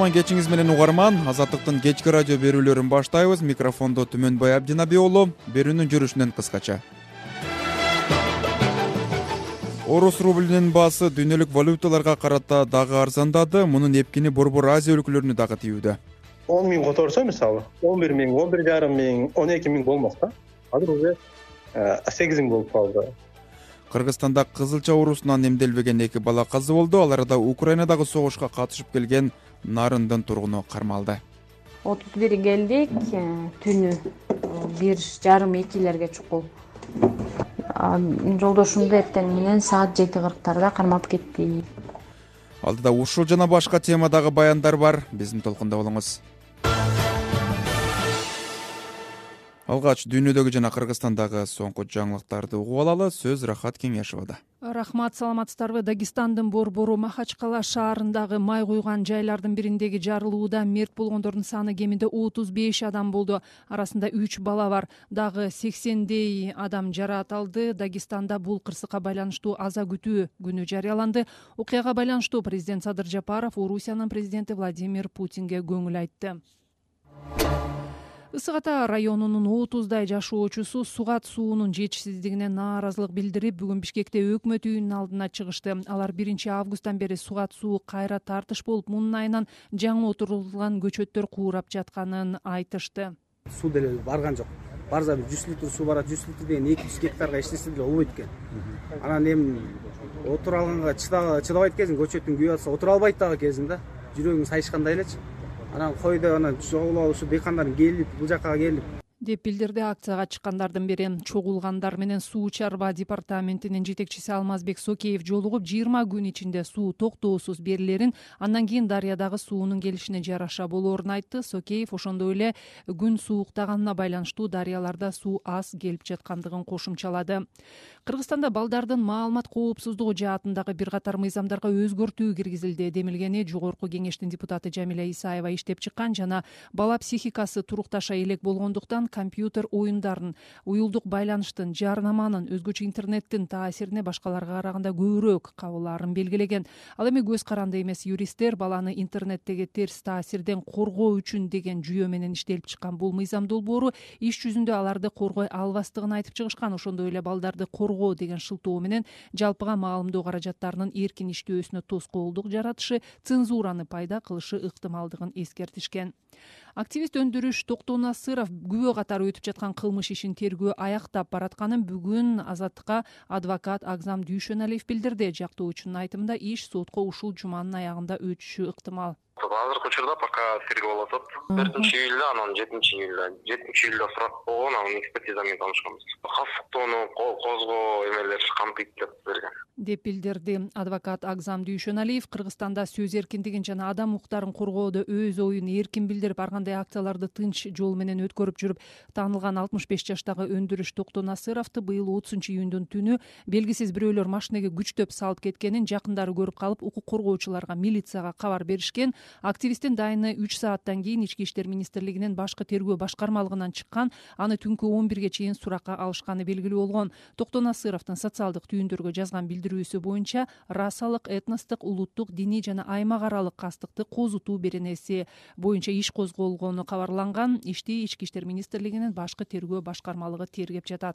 кутман кечиңиз менен угарман. Азаттыктын кечки радио берүүлөрүн баштайбыз. Микрофондо Түмөнбай Абдинаби уулу. Берүүнүн жүрүшүнөн кыскача. Орус рублинин баасы дүйнөлүк валюталарга карата дагы арзандады. Мунун эпкини Борбор Азия өлкөлөрүнө дагы тийүүдө. 10 миң которсо, мисалы, 11 миң, 11,5 миң, 12 миң болмос да. Азыр уже 8 миң болуп калды. Кыргызстанда кызылча оорусунан эмделбеген 2 бала каза болду. Ал арада Украинадагы согушка катышып келген Нарындын тургуну кармалды. 31 келдик, түнү 1:30-2 чукул. Жолдошумду эртең менен саат 7:40 кармап кетти. Алдыда ушул жана башка темадагы баяндар бар. Биздин толкунда болуңуз. Алгач дүйнөдөгү жана Кыргызстандагы соңку жаңылыктарды угуп алалы. Сөз Рахат Кеңешовада. Рахмат, саламатсыздарбы? Дагестандын Борбору Махачкала шаарындагы май куйган жайлардын бириндеги жарылууда мерт болгондордун саны кеминде 35 адам болду. Арасында 3 бала бар. Дагы 80дей адам жараат алды. Дагестанда бул кырсыкка байланыштуу аза күтүү күнү жарыяланды. Окуяга байланыштуу президент Садыр Жапаров Орусиянын президенти Владимир Путинге көңүл айтты. Ысык Ата районунун 30дай жашоочусу сугат суунун жетишсиздигине нааразылык билдирип, бүгүн Бишкекте өкмөт үйүнүнүн алдына чыгышты. Алар 1-августтан бери сугат суу кайра тартыш болуп, мунун айынан жаңы отурулган көчөттөр куурап жатканын айтышты. Суу деле барган жок. Барса 100 литр суу барат, 100 литр деген 200 гектарга эчтеси деле болбойт экен. Анан эми отура алганга чыдабайт кезин, көчөттүн күйүп атса отура албайт дагы кезин да. Жүрөгүң сайышкандай элечи. Анан койдо анан чогулуп ушу дыйкандардын келип, бул жакка келип деп билдирди акцияга чыккандардын бири. Чогулгандар менен суу чарба департаментинин жетекчиси Алмазбек Сокеев жолугуп, 20 күн ичинде суу токтоосуз берилерин, андан кийин дарыядагы суунун келишине жараша болоорун айтты. Сокеев ошондой эле күн сууктаганына байланыштуу дарыяларда суу аз келип жаткандыгын кошумчалады. Кыргызстанда балдардын маалымат коопсуздугу жаатындагы бир катар мыйзамдарга өзгөртүү киргизилди. Демилгени Жогорку кеңештин депутаты Жамиля Исаева иштеп чыккан жана бала психикасы турукташа элек болгондуктан компьютер оюндарын, уюлдук байланыштын, жарнаманын, өзгөчө интернеттин таасирине башкаларга караганда көбүрөөк кабылаарын белгилеген. Ал эми көз каранды эмес юристтер баланы интернеттеги терс таасирден коргоо үчүн деген жүйө менен иштелип чыккан бул мыйзам долбоору иш жүзүндө аларды коргой албастыгын айтып чыгышкан. Ошондой эле балдарды коргоо деген шылтоо менен жалпыга маалымдоо каражаттарынын эркин иштөөсүнө тоскоолдук жаратышы, цензураны пайда кылышы ыктымалдыгын эскертишкен. Активист Өндүрүш Токтонасыров күбө катары өтүп жаткан кылмыш ишин тергөө аяктап баратканын бүгүн Азаттыкка адвокат Агзам Дүйшөналиев билдирди. Жактоочунун айтымында иш сотко ушул жуманын аягында өтүшү ыктымал. Азыркы учурда пока тергөө болуп атат. 4-июлда, анан 7-июлда сурак болгон, анын экспертиза менен таанышканбыз. Кастыктоону козгоо эмелер камтыйт деп берген. Деп билдирди адвокат Агзам Дүйшөналиев. Кыргызстанда сөз эркиндигин жана адам укуктарын коргоодо өз оюн эркин билдирип, ар кандай акцияларды тынч жол менен өткөрүп жүрүп таанылган 65 жаштагы Өндүрүш Токтонасыровду быйыл 30-июндун түнү белгисиз бирөөлөр машинеге күчтөп салып кеткенин жакындары көрүп калып, укук коргоочуларга, милицияга кабар беришкен. Активисттин дайыны 3 сааттан кийин Ички иштер министрлигинин башкы тергөө башкармалыгынан чыккан, аны түнкү 11ге чейин суракка алышканы белгилүү болгон. Токтонасыровдун социалдык түйүндөргө жазган билдирүүсү боюнча расалык, этностук, улуттук, диний жана аймак аралык кастыкты козутуу беренеси боюнча иш козголгону кабарланган. Ишти Ички иштер министрлигинин башкы тергөө башкармалыгы тергеп жатат.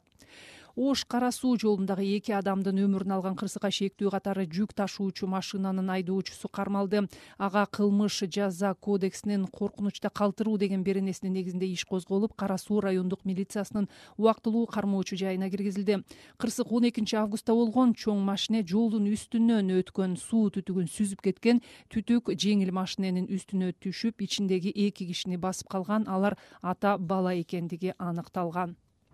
Ош Кара суу жолундагы 2 адамдын өмүрүн алган кырсыкка шектүү катары жүк ташуучу машинанын айдоочусу кармалды. Ага кылмыш жаза кодексинин коркунучта калтыруу деген беренесинин негизинде иш козголуп, Кара суу райондук милициясынын убактылуу кармоочу жайына киргизилди. Кырсык 12-августта болгон. Чоң машине жолдун үстүнөн өткөн суу түтүгүн сүзүп кеткен. Түтүк жеңил машиненин үстүнө түшүп, ичиндеги 2 кишини басып калган. Алар ата бала экендиги аныкталган.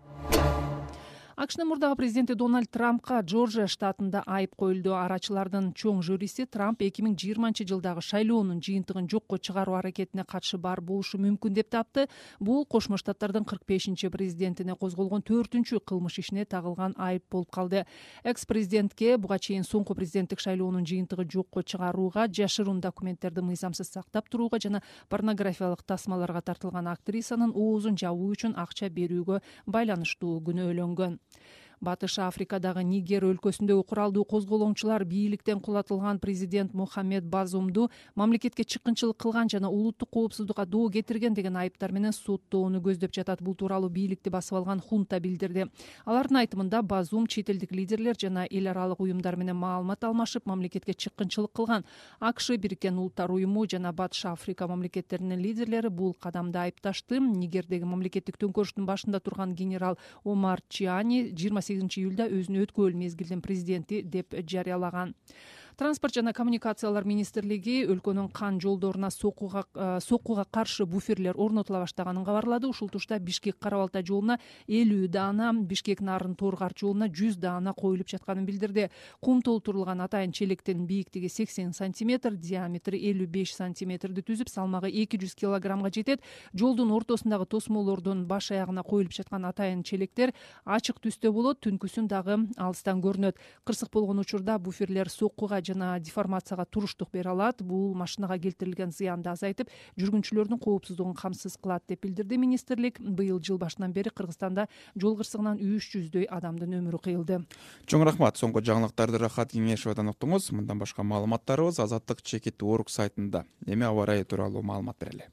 АКШнын мурдагы президенти Дональд Трампка Жоржия штатында айып коюлду. Арачылардын чоң жюриси Трамп 2020-жылдагы шайлоонун жыйынтыгын жокко чыгаруу аракетине катышы бар болушу мүмкүн деп тапты. Бул Кошмо Штаттардын 45-президентине козголгон 4-чү кылмыш ишине тагылган айып болуп калды. Экс-президентке буга чейин соңку президенттик шайлоонун жыйынтыгы жокко чыгарууга, жашыруун документтерди мыйзамсыз сактап турууга жана порнографиялык тасмаларга тартылган актрисанын оозун жабуу үчүн акча берүүгө байланыштуу күнөөлөнгөн. Батыш Африкадагы Нигер өлкөсүндөгү куралдуу козголоңчулар бийликтен кулатылган президент Мохаммед Базумду мамлекетке чыккынчылык кылган жана улуттук коопсуздукка доо кетирген деген айыптар менен соттоону көздөп жатат. Бул тууралуу бийликти басып алган хунта билдирди. Алардын айтымында Базум чет элдик лидерлер жана эл аралык уюмдар менен маалымат алмашып, мамлекетке чыккынчылык кылган. АКШ, Бириккен Улуттар уюму жана Батыш Африка мамлекеттеринин лидерлери бул кадамды айыпташты. Нигердеги мамлекеттик төңкөрүштүн башында турган генерал Омар Чиани 28 июлда өзүн өткөн мезгилдин президенти деп жарыялаган. Транспорт жана коммуникациялар министрлиги өлкөнүн кан жолдоруна соккуга каршы буферлер орнотула баштаганын кабарлады. Ушул тушта Бишкек-Кара-Балта жолуна 50 даана, Бишкек-Нарын-Торгар жолуна 100 даана коюлуп жатканын билдирди. Кум толтурулган атайын челектин бийиктиги 80 сантиметр, диаметри 55 сантиметрди түзүп, салмагы 200 килограммга жетет. Жолдун ортосундагы тосмолордун баш аягына коюлуп жаткан атайын челектер ачык түстө болот, түнкүсүн дагы алыстан көрүнөт. Кырсык болгон учурда буферлер соккуга жана деформацияга туруштук бере алат. Бул машинага келтирилген зыянды азайтып, жүргүнчүлөрдүн коопсуздугун камсыз кылат деп билдирди министрлик. Быйыл жыл башынан бери Кыргызстанда жол кырсыгынан 300дөй адамдын өмүрү кыйылды. Чоң рахмат. Соңку жаңылыктарды Рахат Кеңешовдон уктуңуз. Мындан башка маалыматтарыбыз Азаттык чекит орг сайтында. Эми аба ырайы тууралуу маалымат берели.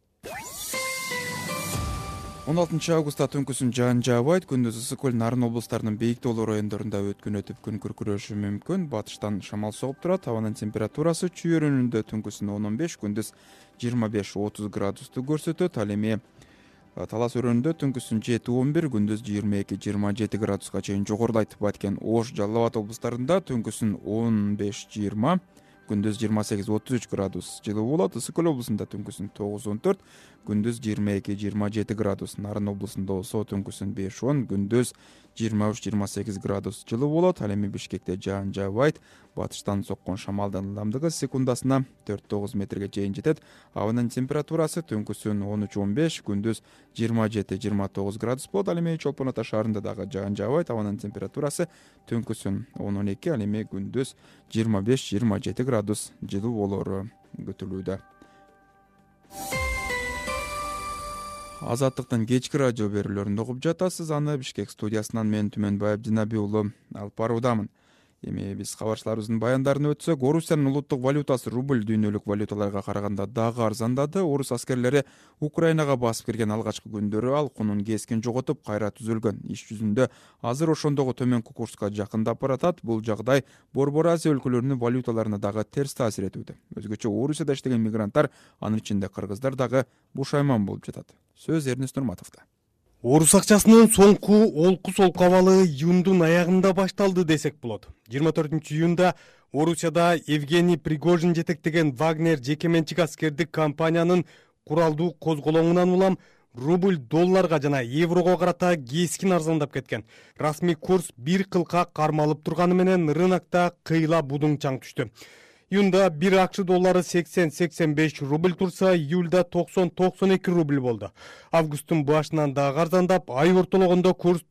16 августта түнкүсүн жаан жаабайт. Күндүз Ысык-Көл, Нарын облустарынын бейик тоолуу райондорунда өткүнөтүп күн күркүрөшү мүмкүн. Батыштан шамал согуп турат. Абанын температурасы чүйөрүнүндө түнкүсүн 10-15, күндүз 25-30 градусту көрсөтөт. Ал эми Талас өрөөнүндө түнкүсүн 7-11, күндүз 22-27 градуска чейин жогорулайт. Баткен, Ош, Жалал Абад облустарында түнкүсүн 15-20, күндүз 28-33 градус жылуу болот. Ысык-Көл облусунда түнкүсүн 9-14, күндүз 22-27 градус. Нарын облусунда болсо түнкүсүн 5-10, күндүз 23-28 градус жылуу болот. Ал эми Бишкекте жаан жаабайт. Батыштан соккон шамалдын ылдамдыгы секундасына 4-9 метрге чейин жетет. Абанын температурасы түнкүсүн 13-15, күндүз 27-29 градус болот. Ал эми Чолпон Ата шаарында дагы жаан жаабайт. Абанын температурасы түнкүсүн 10-12, ал эми күндүз 25-27 градус жылуу болору күтүлүүдө. Азаттыктын кечки радио берүүлөрүн угуп жатасыз. Аны Бишкек студиясынан мен Түмөнбай Абдинаби уулу алып баруудамын. Эми биз кабарчыларыбыздын баяндарын өтсөк, Орусиянын улуттук валютасы рубль дүйнөлүк валюталарга караганда дагы арзандады. Орус аскерлери Украинага басып кирген алгачкы күндөрү ал кунун кескин жоготуп, кайра түзөлгөн. Иш жүзүндө азыр ошондогу төмөнкү курска жакындап баратат. Бул жагдай Борбор Азия өлкөлөрүнүн валюталарына дагы терс таасир этүүдө. Өзгөчө Орусияда иштеген мигранттар, анын ичинде кыргыздар дагы бушайман болуп жатат. Сөз Эрнис Нурматовдо. Орус акчасынын соңку олку-солку абалы июндун аягында башталды десек болот. 24 июнда Орусияда Евгений Пригожин жетектеген Вагнер жекеменчик аскердик компаниянын куралдуу козголоңунан улам рубль долларга жана еврого карата кескин арзандап кеткен. Расмий курс бир кылка кармалып турганы менен рынокто кыйла будуң чаң түштү. Июнда 1 акш доллары 80-85 рубль турса, июльда 90-92 рубль болду. Августтун башынан дагы арзандап, ай ортологондо курс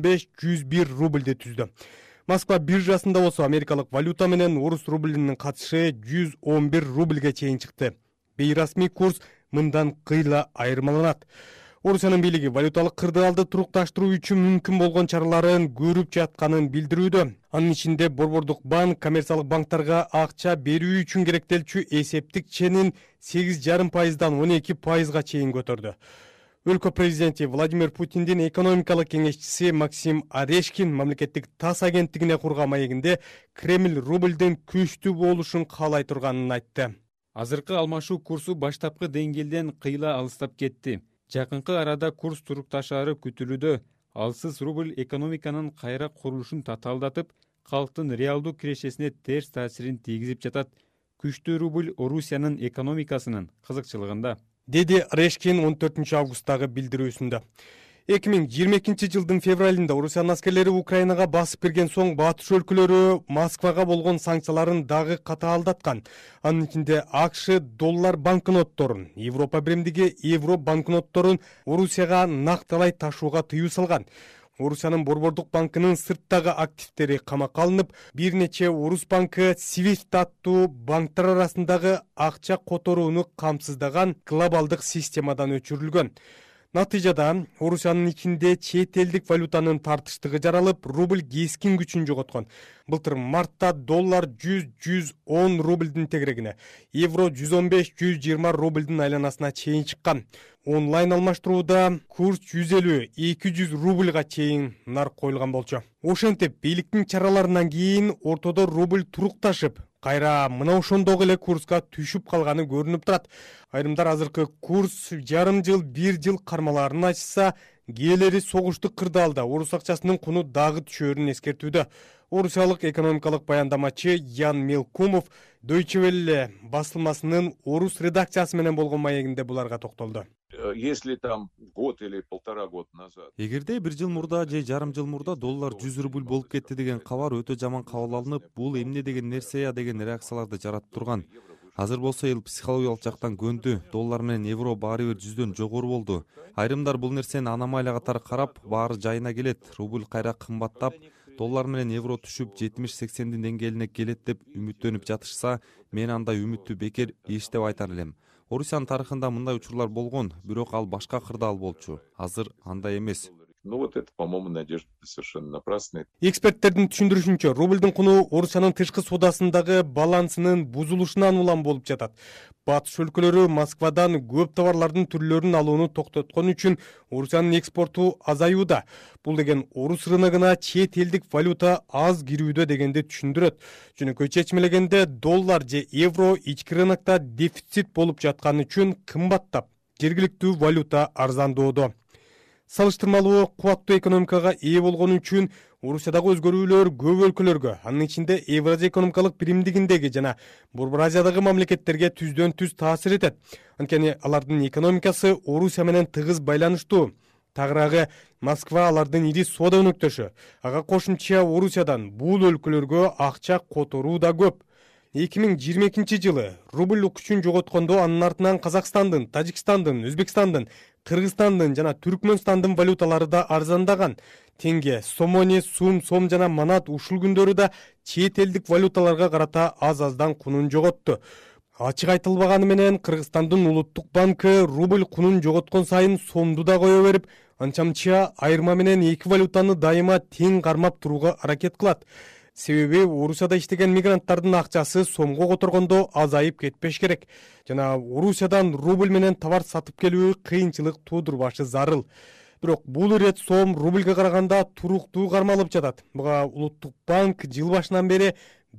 95-101 рубльди түздү. Москва биржасында болсо америкалык валюта менен орус рублинин катышы 111 рубльге чейин чыкты. Бейрасмий курс мындан кыйла айырмаланат. Орусиянын бийлиги валюталык кырдаалды турукташтыруу үчүн мүмкүн болгон чараларын көрүп жатканын билдирүүдө. Анын ичинде Борбордук банк коммерциялык банктарга акча берүү үчүн керектелчү эсептик ченин 8,5%дан 12%га чейин көтөрдү. Өлкө президенти Владимир Путиндин экономикалык кеңешчиси Максим Орешкин мамлекеттик ТАСС агенттигине курган маегинде Кремль рубльдин күчтүү болушун каалай турганын айтты. Азыркы алмашуу курсу баштапкы деңгээлден кыйла алыстап кетти. Жакынкы арада курс турукташаары күтүлүүдө. Алсыз рубль экономиканын кайра курулушун татаалдатып, калктын реалдуу кирешесине терс таасирин тийгизип жатат. Күчтүү рубль Орусиянын экономикасынын кызыкчылыгында, деди Орешкин 14 августтагы билдирүүсүндө. 2022 жылдын февралында Орусиянын аскерлери Украинага басып кирген соң батыш өлкөлөрү Москвага болгон санкцияларын дагы катаалдаткан. Анын ичинде АКШ доллар банкнотторун, Европа биримдиги евро банкнотторун Орусияга накталай ташууга тыюу салган. Орусиянын Борбордук банкынын сырттагы активдери камакка алынып, бир нече Орус банкы SWIFT аттуу банктар арасындагы акча которууну камсыздаган глобалдык системадан өчүрүлгөн. Натыйжада Орусиянын ичинде чет элдик валютанын тартыштыгы жаралып, рубль кескин күчүн жоготкон. Былтыр мартта доллар 100-110 рубльдин тегерегине, евро 115-120 рубльдин айланасына чейин чыккан. Онлайн алмаштырууда курс 150-200 рубльга чейин нарк коюлган болчу. Ошентип, бийликтин чараларынан кийин ортодо рубль турукташып, кайра мына ошондогу эле курска түшүп калганы көрүнүп турат. Айрымдар азыркы курс жарым жыл, 1 жыл кармаларын ачса, кээleri согуштук кырдаалда орус акчасынын куну дагы түшөөрүн эскертүүдө. Орусиялык экономикалык баяндамачы Ян Мелкумов Deutsche Welle басылмасынын орус редакциясы менен болгон маегинде буларга токтолду. Если там год или полтора года назад. Эгерде 1 жыл мурда же жарым жыл мурда доллар 100 рубль болуп кетти деген кабар өтө жаман кабыл алынып, бул эмне деген нерсе деген реакцияларды жаратып турган. Азыр болсо эл психологиялык жактан көндү, доллар менен евро баары бир 100дөн жогору болду. Айрымдар бул нерсени аномалия катары карап, баары жайына келет, рубль кайра кымбаттап, доллар менен евро түшүп 70-80дин деңгээлине келет деп үмүттөнүп жатышса, мен андай үмүттү бекер иш деп айтар элем. Орусиянын тарыхында мындай учурлар болгон, бирок ал башка кырдаал болчу. Азыр андай эмес. Ну вот это, по-моему, надежда совершенно напрасная. Эксперттердин түшүндүрүшүнчө, рубльдин куну Орусиянын тышкы соодасындагы балансынын бузулушунан улам болуп жатат. Батыш өлкөлөрү Москвадан көп товарлардын түрлөрүн алууну токтоткон үчүн Орусиянын экспорту азаюуда. Бул деген орус рыногуна чет элдик валюта аз кирүүдө дегенди түшүндүрөт. Жөнөкөй чечмелегенде доллар же евро ички рынокто дефицит болуп жатканы үчүн кымбаттап, жергиликтүү валюта арзандоодо. Салыштырмалуу кубаттуу экономикага ээ болгон үчүн Орусиядагы өзгөрүүлөр көп өлкөлөргө, анын ичинде Евразия экономикалык биримдигиндеги жана Борбор Азиядагы мамлекеттерге түздөн түз таасир этет. Анткени алардын экономикасы Орусия менен тыгыз байланыштуу. Тагыраагы Москва алардын ири соода өнөктөшү. Ага кошумча Орусиядан бул өлкөлөргө акча которуу да көп. 2022 жылы рубль күчүн жоготкондо анын артынан Казакстандын, Тажикстандын, Өзбекстандын, Кыргызстандын жана Түркмөнстандын валюталары да арзандаган. Тенге, сомони, сом жана манат ушул күндөрү да чет элдик валюталарга карата аз-аздан кунун жоготту. Ачык айтылбаганы менен Кыргызстандын улуттук банкы рубль кунун жоготкон сайын сомду да кое берип, анча-мынча айырма менен эки валютаны дайыма тең кармап турууга аракет кылат. Себеби Орусияда иштеген мигранттардын акчасы сомго которгондо азайып кетпеш керек. Жана Орусиядан рубль менен товар сатып келүү кыйынчылык туудурбашы зарыл. Бирок бул ирет сом рубльге караганда туруктуу кармалып жатат. Буга Улуттук банк жыл башынан бери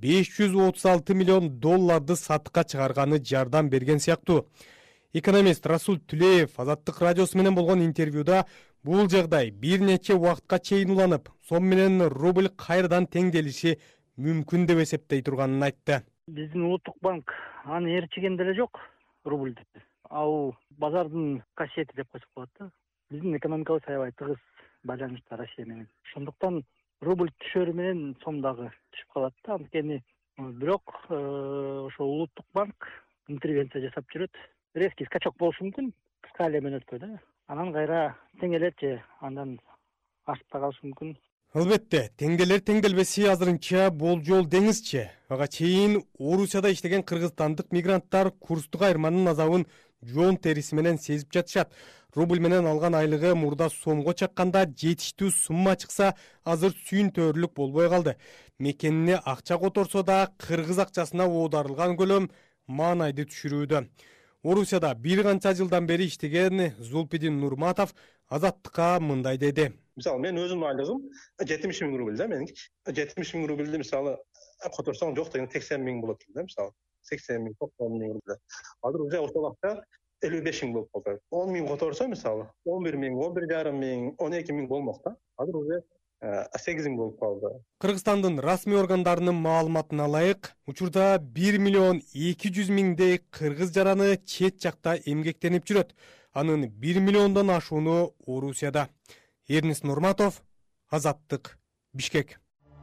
536 миллион долларды сатыкка чыгарганы жардам берген сыяктуу. Экономист Расул Түлеев Азаттык радиосу менен болгон интервьюда бул жагдай бир нече убакытка чейин уланып, сом менен рубль кайрадан теңделиши мүмкүн деп эсептей турганын айтты. Биздин Улуттук банк аны ээрчиген деле жок рубльди. Ал базардын касиети деп койсок болот да. Биздин экономикабыз аябай тыгыз байланышта Россия менен. Ошондуктан рубль түшөрү менен сом дагы түшүп калат да. Анткени бирок ошо Улуттук банк интервенция жасап жүрөт. Резкий скачок болушу мүмкүн, кыска эле мөөнөткө да. Анан кайра теңелет же андан ашып да калышы мүмкүн. Албетте, теңделер теңделбеси азырынча болжол деңизчи. Ага чейин Орусияда иштеген кыргызстандык мигранттар курстук айырманын азабын жон териси менен сезип жатышат. Рубль менен алган айлыгы мурда сомго чакканда жетиштүү сумма чыкса, азыр сүйүнтөрлүк болбой калды. Мекенине акча которсо да кыргыз акчасына оодарылган көлөм маанайды түшүрүүдө. Орусияда бир канча жылдан бери иштеген Зулпидин Нурматов Азаттыкка мындай деди. Мисалы, мен өзүмдүн айлыгым 70 миң рубль да, меники. 70 миң рубльди мисалы которсоң жок деген 80 миң болот да, мисалы. 80 миң, 90 миң рубль. Азыр уже ошол акча 55 миң болуп калды. 10 миң которсо мисалы 11 миң, 11,5 миң, 12 миң болмок да. Азыр уже 8 миң болуп калды. Кыргызстандын расмий органдарынын маалыматына ылайык, учурда 1 миллион 200 миңдей кыргыз жараны чет жакта эмгектенип жүрөт. Анын 1 миллиондон ашууну Орусияда. Эрнис Нурматов, Азаттык, Бишкек.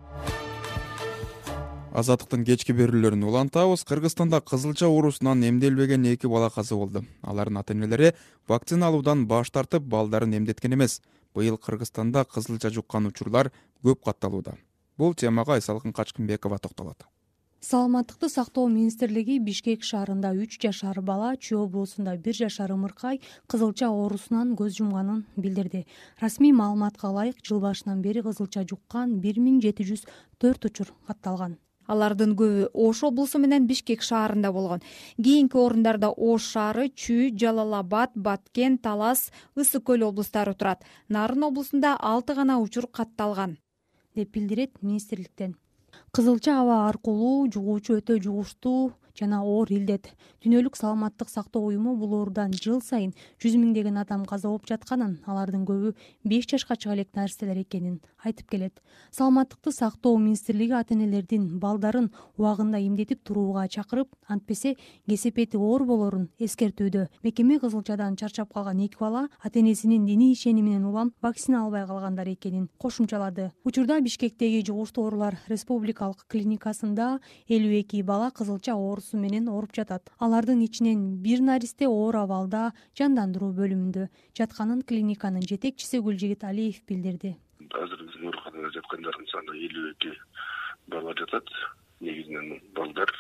Азаттыктын кечки берүүлөрүн улантабыз. Кыргызстанда кызылча оорусунан эмделбеген 2 бала каза болду. Алардын ата-энелери вакцина алуудан баш тартып, балдарын эмдеткен эмес. Быйыл Кыргызстанда кызылча жуккан учурлар көп катталууда. Бул темага Айсалкын Качкынбекова токтолот. Саламаттыкты сактоо министрлиги Бишкек шаарында 3 жашар бала, Чүй облусунда 1 жашар ымыркай кызылча оорусунан көз жумганын билдирди. Расмий маалыматка ылайык, жыл башынан бери кызылча жуккан 1704 учур катталган. Алардын көбү Ош облусу менен Бишкек шаарында болгон. Кийинки орундарда Ош шаары, Чүй, Жалал-Абад, Баткен, Талас, Ысык көл облустары турат. Нарын облусунда 6 гана учур катталган, деп билдирет министрликтен. Кызылча аба аркылуу жугуучу өтө жугуштуу жана оор илдет. Дүйнөлүк саламаттык сактоо уюму бул оорудан жыл сайын 100 миңдеген адам каза болуп жатканын, алардын көбү 5 жашка чыга элек нарселер экенин айтып келет. Саламаттыкты сактоо министрлиги ата-энелердин балдарын убагында эмдетип турууга чакырып, антпесе кесепети оор болорун эскертүүдө. Мекеме кызылчадан чарчап калган 2 бала ата-энесинин диний ишениминен улам вакцина албай калгандар экенин кошумчалады. Учурда Бишкектеги жугуштуу оорулар республикалык клиникасында 52 бала кызылча оорусу менен ооруп жатат. Алардын ичинен 1 наристе оор абалда жандандыруу бөлүмүндө жатканын клиниканын жетекчиси Гүлжигит Алиев билдирди. Азыр биздин ооруканада жаткандардын саны 52 бала жатат. Негизинен балдар.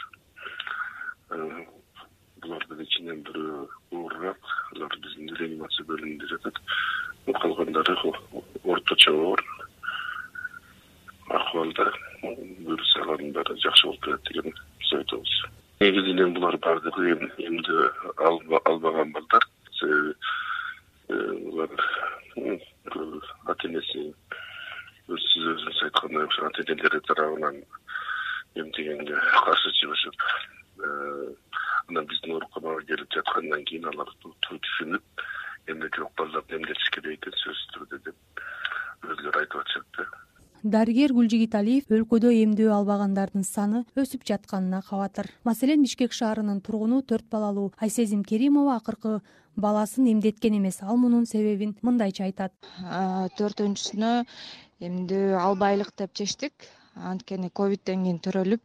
Булардын ичинен бирөө оорураак, алар биздин реанимация бөлүмүндө жатат. Калгандары орточо оор акыбалда, вирус алгандары жакшы болуп келет деген айтабыз. Негизинен булар бардыгы эмди албаган балдар. Булар ата-энеси өзүнүз айткандай ата-энелери тарабынан эмдегенге каршы чыгышып, анан биздин ооруканага келип жаткандан кийин алар түшүнүп, эмне жок балдарды эмдетиш керек экен сөзсүз түрдө деп өзүлөрү айтып атышат. Дарыгер Гүлжигит Алиев өлкөдө эмдөө албагандардын саны өсүп жатканына кабатыр. Маселен, Бишкек шаарынын тургуну 4 балалуу Айсезим Керимова акыркы баласын эмдеткен эмес. Ал мунун себебин мындайча айтат. 4-сүнө эмдөө албайлык деп чечтик. Анткени ковидтен кийин төрөлүп,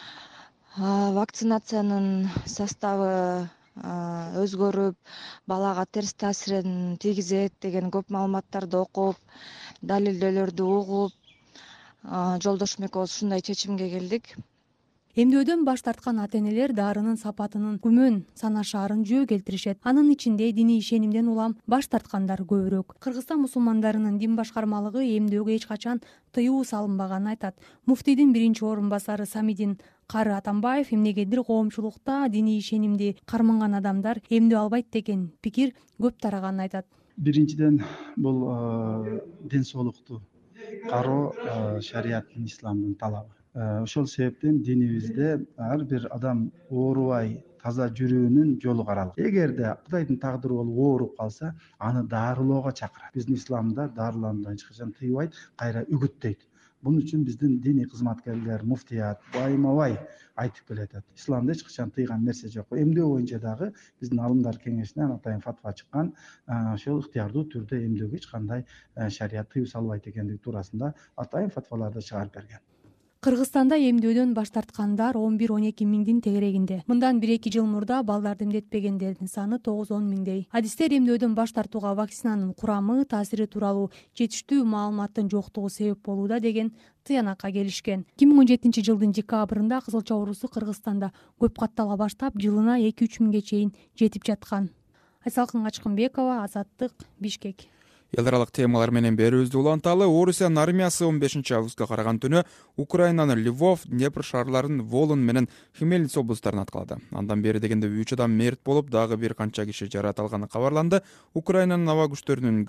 вакцинациянын составы өзгөрүп, балага терс таасирин тийгизет деген көп маалыматтарды окуп, далилдөөлөрдү угуп, Жолдошум экөөбүз ушундай чечимге келдик. Эмдөөдөн баш тарткан ата-энелер дарынын сапатынын күмөн санашаарын жөө келтиришет. Анын ичинде диний ишенимден улам баш тарткандар көбүрөөк. Кыргызстан мусулмандарынын дин башкармалыгы эмдөөгө эч качан тыюу салынбаганын айтат. Муфтийдин 1-орун басары Самидин Кары Атамбаев эмнегедир коомчулукта диний ишенимди карманган адамдар эмдөө албайт деген пикир көп тараганын айтат. Биринчиден бул ден соолукту кароо шариаттын, исламдын талабы. Ошол себептен динибизде ар бир адам оорубай таза жүрүүнүн жолу каралган. Эгерде Кудайдын тагдыры болуп ооруп калса, аны дарылоого чакырат. Биздин исламда дарылануудан эч качан тыйбайт, кайра үгүттөйт. Бунун үчүн биздин диний кызматкерлер, муфтият байма-бай айтып келатат. Исламда эч качан тыйган нерсе жок. Эмдөө боюнча дагы биздин алымдар кеңешинен атайын фатва чыккан, ошол ыктыярдуу түрдө эмдөөгө эч кандай шарият тыюу салбайт экендиги туурасында атайын фатваларды чыгарып берген. Кыргызстанда эмдөөдөн баш тарткандар 11-12 миңдин тегерегинде. Мындан 1-2 жыл мурда балдарды эмдетпегендердин саны 9-10 миңдей. Адистер эмдөөдөн баш тартууга вакцинанын курамы, таасири тууралуу жетиштүү маалыматтын жоктугу себеп болууда деген тыянакка келишкен. 2017 жылдын декабрында кызылча оорусу Кыргызстанда көп каттала баштап, жылына 2-3 миңге чейин жетип жаткан. Айсалкын Качкынбекова, Азаттык, Бишкек. Эл аралык темалар менен берүүбүздү уланталы. Орусиянын армиясы 15 августка караган түнү Украинанын Львов, Днепр шаарларын Волын менен Хмельниц облустарына аткалады. Андан бери дегенде 3 адам мерт болуп, дагы бир канча киши жаракат алганы кабарланды. Украинанын аба күчтөрүнүн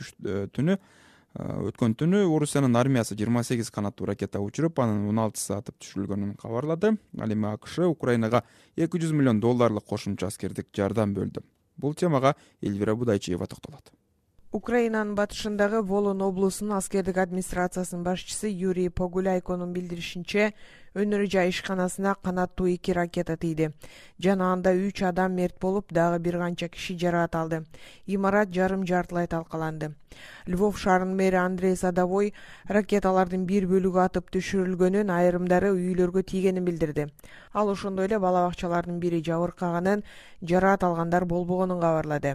өткөн түнү Орусиянын армиясы 28 канаттуу ракета учуруп, анын 16 атып түшүрүлгөнүн кабарлады. Ал эми АКШ Украинага $200 миллион кошумча аскердик жардам бөлдү. Бул темага Эльвира Будайчиева токтолот. Украинанын батышындагы Волын облусунун аскердик администрациясынын башчысы Юрий Погуляйконун билдиришинче, өнөр жай ишканасына канаттуу 2 ракета тийди. Жана анда 3 адам мерт болуп, дагы бир канча киши жаракат алды. Имарат жарым-жартылай талкаланды. Львов шаарынын мэри Андрей Садовой ракеталардын бир бөлүгү атып түшүрүлгөнүн, айрымдары үйлөргө тийгенин билдирди. Ал ошондой эле бала бакчалардын бири жабыркаганын, жаракат алгандар болбогонун кабарлады.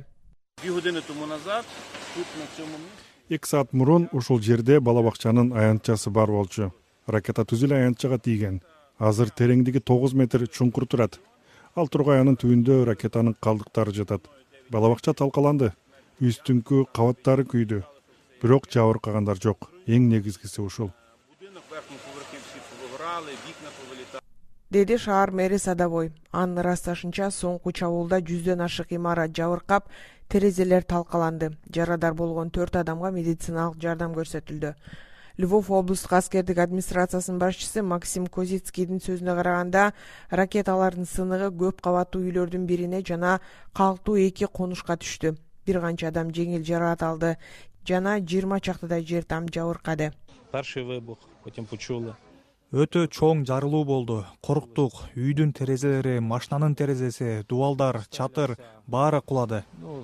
2 саат мурун ушул жерде бала бакчанын аянтчасы бар болчу. Ракета түз эле аянтчага тийген. Азыр тереңдиги 9 метр чуңкур турат. Ал тургаянын түбүндө ракетанын калдыктары жатат. Балабакча талкаланды. Үстүңкү кабаттары күйдү. Бирок жабыркагандар жок. Эң негизгиси ушул. Деди шаар мэри Садовой. Анын ырасташынча соңку чабуулда 100дөн ашык имарат жабыркап, терезелер талкаланды. Жарадар болгон 4 адамга медициналык жардам көрсөтүлдү. Львов облустук аскердик администрациясынын башчысы Максим Козицкийдин сөзүнө караганда, ракеталардын сыныгы көп кабаттуу үйлөрдүн бирине жана калктуу 2 конушка түштү. Бир канча адам жеңил жараат алды жана 20 чактыдай жер там жабыркады. Өтө чоң жарылуу болду. Коруктук. Үйдүн терезелери, машинанын терезеси, дубалдар, чатыр баары кулады.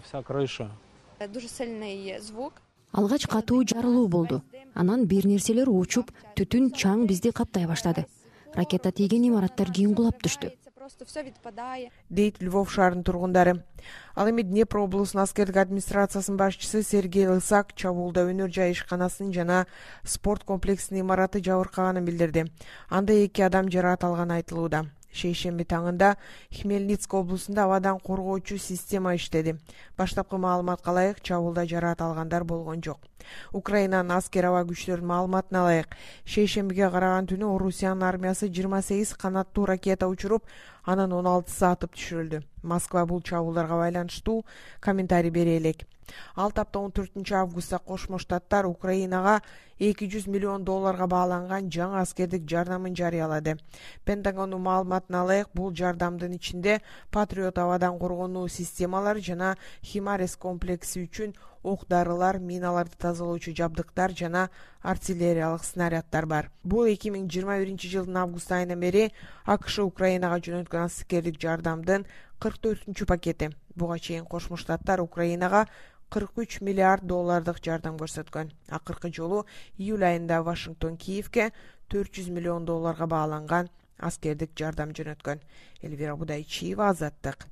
Алгач катуу жарылуу болду. Анан бир нерселер учуп, түтүн чаң бизди каптай баштады. Ракета тийген имараттар кийин кулап түштү. Дейт Львов шаарынын тургундары. Ал эми Днепр облусунун аскердик администрациясынын башчысы Сергей Лысак чабуулда өнөр жай ишканасынын жана спорт комплексинин имараты жабыркаганын билдирди. Анда 2 адам жараат алганы айтылууда. Шейшемби таңында Хмельницк облусунда абадан коргоочу система иштеди. Баштапкы маалыматка ылайык чабуулда жараат алгандар болгон жок. Украинанын аскер аба күчтөрүнүн маалыматына ылайык, шейшембиге караган түнү Орусиянын армиясы 28 канаттуу ракета учуруп, анын 16сы атып түшүрүлдү. Москва бул чабуулдарга байланыштуу комментарий бере элек. Ал тапта 14 августта Кошмо Штаттар Украинага $200 миллион бааланган жаңы аскердик жардамын жарыялады. Пентагондун маалыматына ылайык, бул жардамдын ичинде Патриот абадан коргонуу системалары жана Химарес комплекси үчүн ок-дарылар, миналарды тазалоочу жабдыктар жана артиллериялык снаряддар бар. Бул 2021-жылдын август айынан бери АКШ Украинага жөнөткөн аскердик жардамдын 44-чү пакети. Буга чейин Кошмо Штаттар Украинага $43 миллиард жардам көрсөткөн. Акыркы жолу июль айында Вашингтон Киевке $400 миллион бааланган аскердик жардам жөнөткөн. Элвира Будайчиева, Азаттык.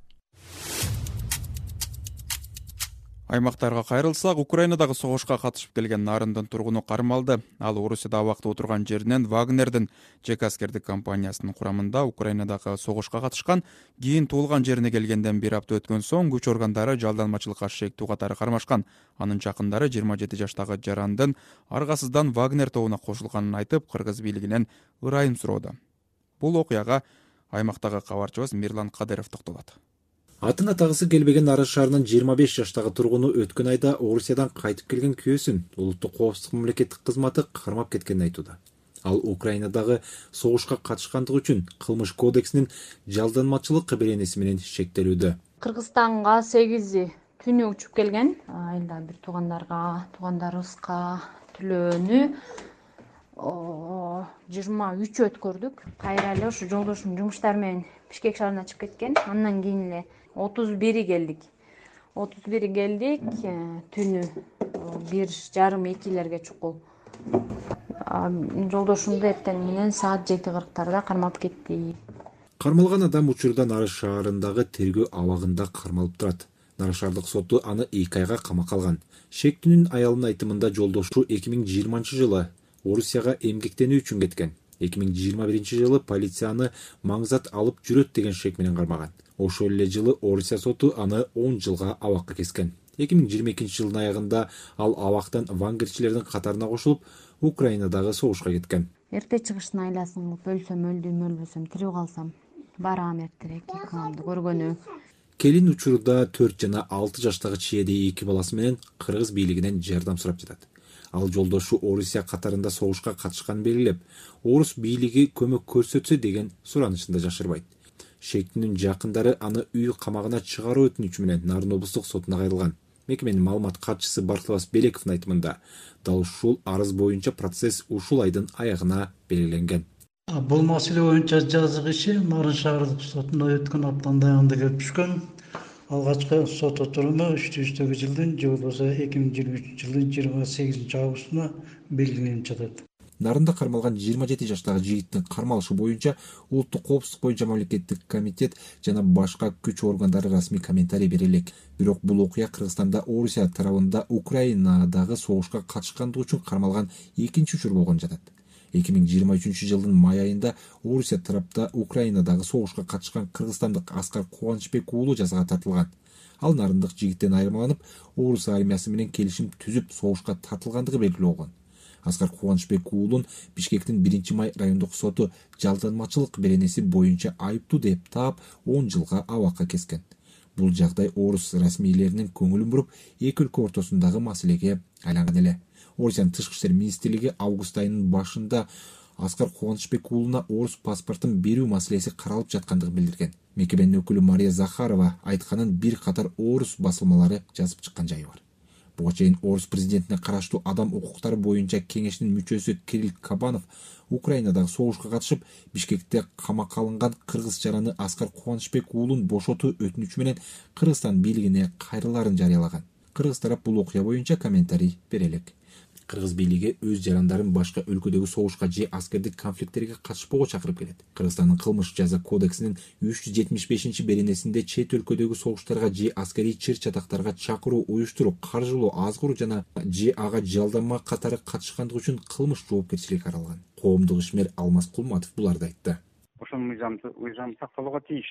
Аймактарга кайрылсак, Украинадагы согушка катышып келген Нарындын тургуну кармалды. Ал Орусияда абакта отурган жеринен Вагнердин жеке аскердик компаниясынын курамында Украинадагы согушка катышкан, кийин туулган жерине келгенден 1 апта өткөн соң күч органдары жалданмачылыкка шектүү катары кармашкан. Анын жакындары 27 жаштагы жарандын аргасыздан Вагнер тобуна кошулганын айтып, кыргыз бийлигинен ырайым суроодо. Бул окуяга аймактагы кабарчыбыз Мирлан Кадыров токтолот. Атын атагысы келбеген Арыс шаарынын 25 жаштагы тургуну өткөн айда Орусиядан кайтып келген күйөөсүн улуттук коопсуздук мамлекеттик кызматы кармап кеткенин айтууда. Ал Украинадагы согушка катышкандыгы үчүн кылмыш кодексинин жалданмачылык беренеси менен шектелүүдө. Кыргызстанга 8 түнү учуп келген. Айылда бир туугандарыбызга түлөөнү 23 өткөрдүк. Кайра эле ушу жолдошум жумуштар менен Бишкек шаарына чыгып кеткен. Андан кийин эле 31 келдик. Түнү 1:30-2 чукул. Жолдошумду эртең менен саат 7:40 кармап кетти. Кармалган адам учурда Арыс шаарындагы тергөө абагында кармалып турат. Нараш шаардык соту аны 2 айга камакка алган. Шектүүнүн аялынын айтымында жолдошу 2020-жылы Орусияга эмгектенүү үчүн кеткен. 2021 жылы полицияны маңзат алып жүрөт деген шек менен кармаган. Ошол эле жылы Орусия соту аны 10 жылга абакка кескен. 2022 жылдын аягында ал абактан вангерчилердин катарына кошулуп, Украинадагы согушка кеткен. Эрте чыгыштын айласын кылып өлсөм өлдүм, өлбөсөм тирүү калсам барам эртерээк экөөмдү көргөнү. Келин учурда 4 жана 6 жаштагы чиеди 2 баласы менен кыргыз бийлигинен жардам сурап жатат. Ал жолдошу Орусия катарында согушка катышканын белгилеп, орус бийлиги көмөк көрсөтсө деген суранышында жашырбайт. Шектүүнүн жакындары аны үй камагына чыгаруу өтүнүчү менен Нарын облустук сотуна кайрылган. Мекеменин маалымат катчысы Бартылбас Белековдун айтымында, дал ушул арыз боюнча процесс ушул айдын аягына белгиленген. Бул маселе боюнча жазык иши Нарын шаардык сотуна өткөн аптанын аягында келип түшкөн. Алгачкы сот отуруму 2023 жылдын же болбосо 2023 жылдын 28 августуна белгиленип жатат. Нарында кармалган 27 жаштагы жигиттин кармалышы боюнча улуттук коопсуздук боюнча мамлекеттик комитет жана башка күч органдары расмий комментарий бере элек. Бирок бул окуя Кыргызстанда Орусия тарабында Украинадагы согушка катышкандыгы үчүн кармалган экинчи учур болгон жатат. 2023 жылдын май айында Орусия тарапта Украинадагы согушка катышкан кыргызстандык Аскар Кубанычбек уулу жазага тартылган. Ал нарындык жигиттен айырмаланып, Орус армиясы менен келишим түзүп согушка тартылгандыгы белгилүү болгон. Аскар Кубанычбек уулун Бишкектин 1-май райондук соту жалданмачылык беренеси боюнча айыптуу деп таап 10 жылга абакка kesкен. Бул жагдай орус расмийлеринин көңүлүн буруп, эки өлкө ортосундагы маселеге айланган эле. Орусиянын тышкы иштер министрлиги август айынын башында Аскар Кубанычбек уулуна орус паспортун берүү маселеси каралып жаткандыгын билдирген. Мекеменин өкүлү Мария Захарова айтканын бир катар орус басылмалары жазып чыккан жайы бар. Буга чейин орус президентине караштуу адам укуктары боюнча кеңештин мүчөсү Кирилл Кабанов Украинадагы согушка катышып, Бишкекте камакка алынган кыргыз жараны Аскар Кубанычбек уулун бошотуу өтүнүчү менен Кыргызстан бийлигине кайрылаарын жарыялаган. Кыргыз тарап бул окуя боюнча комментарий бере элек. Кыргыз бийлиги өз жарандарын башка өлкөдөгү согушка же аскердик конфликттерге катышпоого чакырып келет. Кыргызстандын кылмыш жаза кодексинин 375-беренесинде чет өлкөдөгү согуштарга же аскерий чыр-чатактарга чакыруу, уюштуруу, каржылоо, азгыруу жана же ага жалданма катары катышкандык үчүн кылмыш жоопкерчилиги каралган. Коомдук ишмер Алмаз Кулматов буларды айтты. Ошол мыйзам сакталууга тийиш.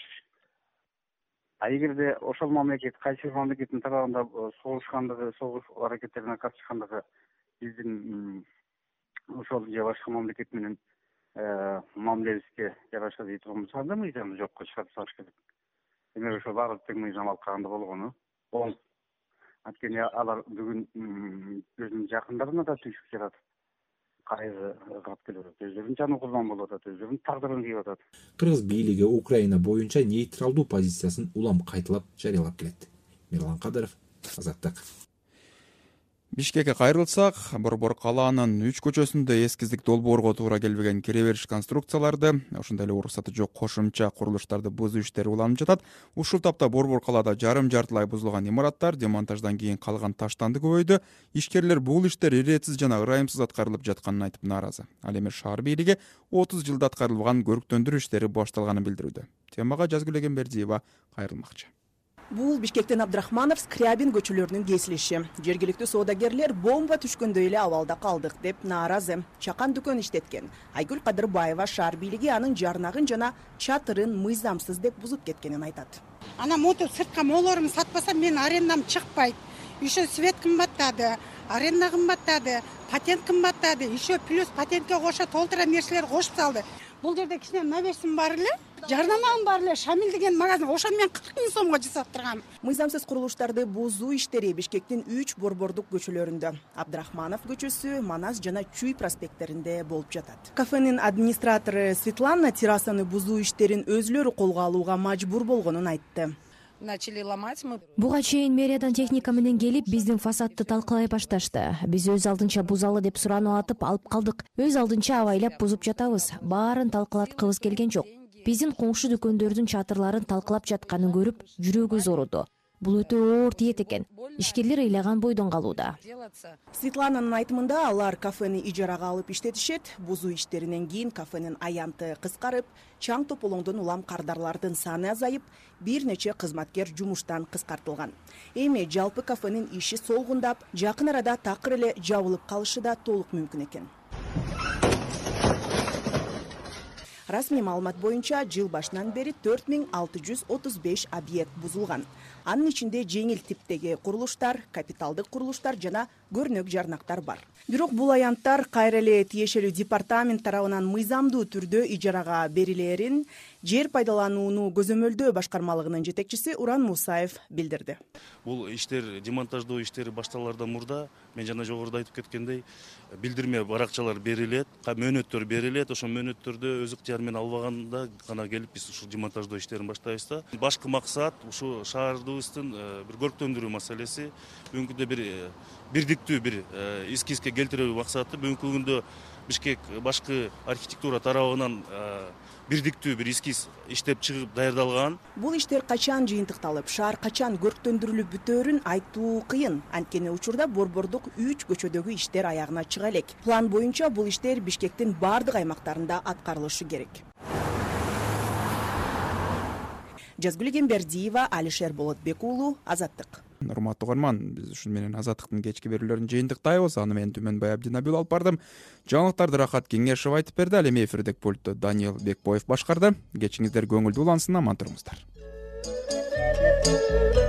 А эгерде ошол мамлекет кайсы мамлекеттин тарабында согушкандыгы, согуш аракеттерине катышкандыгы биздин ошол же башка мамлекет менен мамилебизге жараша дей турганбыз, анда мыйзамды жокко чыгарып салыш керек. Демек ошол баардык тең мыйзам алкагында болгону оң. Анткени алар бүгүн өзүнүн жакындарына да түйшүк жаратып, кайгы кылып келип атат, өздөрүнүн жаны курбан болуп атат, өздөрүнүн тагдырын кийип атат. Кыргыз бийлиги Украина боюнча нейтралдуу позициясын улам кайталап жарыялап келет. Мирлан Кадыров, Азаттык. Бишкекке кайрылсак, Борбор калаанын 3 көчөсүндө эскиздик долбоорго туура келбеген кире бериш конструкцияларды, ошондой эле уруксаты жок кошумча курулуштарды бузуу иштери уланып жатат. Ушул тапта Борбор калаада жарым-жартылай бузулган имараттар демонтаждан кийин калган таштанды көбөйдү. Ишкерлер бул иштер иретсиз жана ырайымсыз аткарылып жатканын айтып нааразы. Ал эми шаар бийлиги 30 жылда аткарылган көрктөндүрүү иштери башталганын билдирүүдө. Темага Жазгүл Эгембердиева кайрылмакчы. Бул Бишкектен Абдрахманов, Скрябин көчөлөрүнүн кесилиши. Жергиликтүү соодагерлер бомба түшкөндөй эле абалда калдык деп нааразы. Чакан дүкөн иштеткен. Айгүл Кадырбаева шаар бийлиги анын жарнагын жана чатырын мыйзамсыз деп бузуп кеткенин айтат. Ана моту сыртка молорун сатпасам мен арендам чыкпайт. Еще свет кымбаттады, аренда кымбаттады, патент кымбаттады. Еще плюс патентке кошо толтура нерселер кошуп салды. Бул жерде кичине навесим бар эле, жарнамам бар эле, Шамил деген магазин, ошо мен 40 000 сомго жасап тургам. Мыйзамсыз курулуштарды бузуу иштери Бишкектин 3 борбордук көчөлөрүндө, Абдрахманов көчөсү, Манас жана Чүй проспекттеринде болуп жатат. Кафенин администратору Светлана террасаны бузуу иштерин өзүлөрү колго алууга мажбур болгонун айтты. Начали ломать мы. Буга чейин мэриядан техника менен келип биздин фасадты талкалай башташты. Биз өз алдынча бузалы деп сурануу атып алып калдык. Өз алдынча абайлап бузуп жатабыз. Баарын талкалаткыбыз келген жок. Биздин коңшу дүкөндөрдүн чатырларын талкалап жатканын көрүп, жүрөгүбүз ооруду. Бул өтө оор тиет экен. Ишкерлер ыйлаган бойдон калууда. Светлананын айтымында алар кафени ижарага алып иштетишет. Бузуу иштеринен кийин кафенин аянты кыскарып, чаң тополоңдон улам кардарлардын саны азайып, бир нече кызматкер жумуштан кыскартылган. Эми жалпы кафенин иши солгундап, жакын арада такыр эле жабылып калышы да толук мүмкүн экен. Расмий маалымат боюнча жыл башынан бери 4635 объект бузулган. Анын ичинде жеңил типтеги курулуштар, капиталдык курулуштар жана көрнөк жарнактар бар. Бирок бул аянттар кайра эле тиешелүү департамент тарабынан мыйзамдуу түрдө ижарага берилерин жер пайдаланууну көзөмөлдөө башкармалыгынын жетекчиси Уран Мусаев билдирди. Бул иштер, демонтаждоо иштери башталардан мурда мен жана жогоруда айтып кеткендей, билдирме баракчалар берилет, мөөнөттөр берилет, ошол мөөнөттөрдө өз ыктыяры менен албаганда гана келип биз ушул демонтаждоо иштерин баштайбыз да. Башкы максат ушу шаардыбыздын бир көрктөндүрүү маселеси, бүгүнкү күндө бир бирдиктүү бир эскизге келтирүү максаты, бүгүнкү күндө Бишкек башкы архитектура тарабынан бирдиктүү бир эскиз иштеп чыгып даярдалган. Бул иштер качан жыйынтыкталып, шаар качан көрктөндүрүлүп бүтөөрүн айтуу кыйын. Анткени учурда борбордук 3 көчөдөгү иштер аягына чыга элек. План боюнча бул иштер Бишкектин бардык аймактарында аткарылышы керек. Жазгүл Эгембердиева, Алишер Болотбек уулу, Азаттык. урматтуу угарман, биз ушун менен Азаттыктын кечки берүүлөрүн жыйынтыктайбыз. Аны мен Түмөнбай Абдинабил алып бардым. Жаңылыктарды Рахат Кеңешов айтып берди. Ал эми эфирдик пультту Даниил Бекбоев башкарды. Кечиңиздер көңүлдүү улансын, аман туруңуздар.